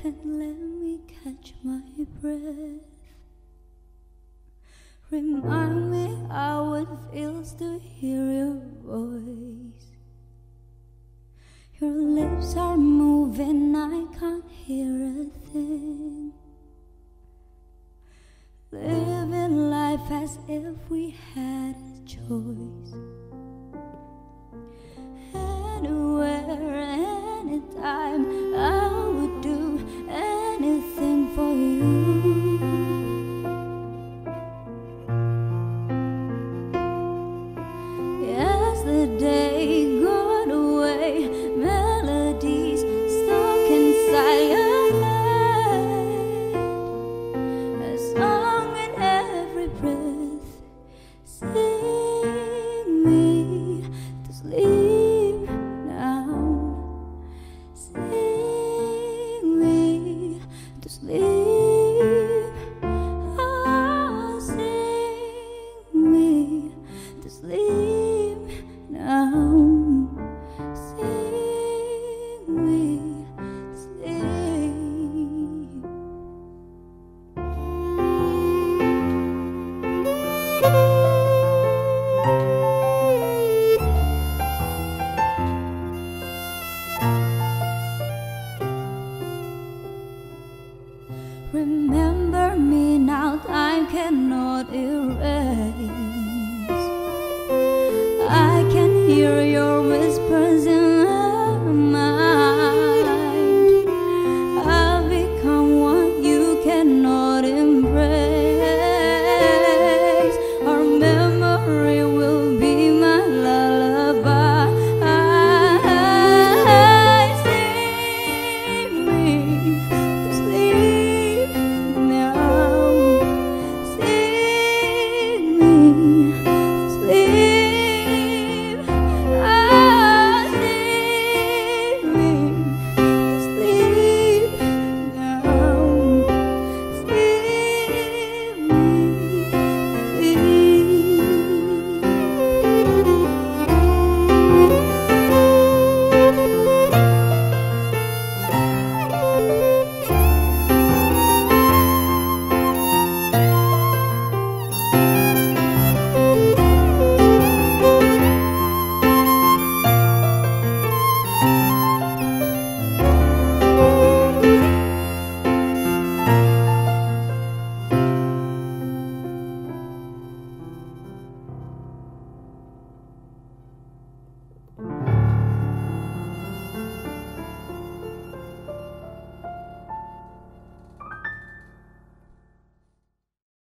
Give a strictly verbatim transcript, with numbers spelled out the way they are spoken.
and let me catch my breath. Remind me how it feels to hear your voice. Your lips are moving, I can't hear a thing. Living life as if we had a choice. Anywhere, anytime, I would do anything for you. Yesterday got away, melodies stuck inside your head. A song in every breath, sing me to sleep now. Sing me to sleep. Oh, sing me to sleep now. Sing me to sleep. Remember me now, time cannot erase. I can hear your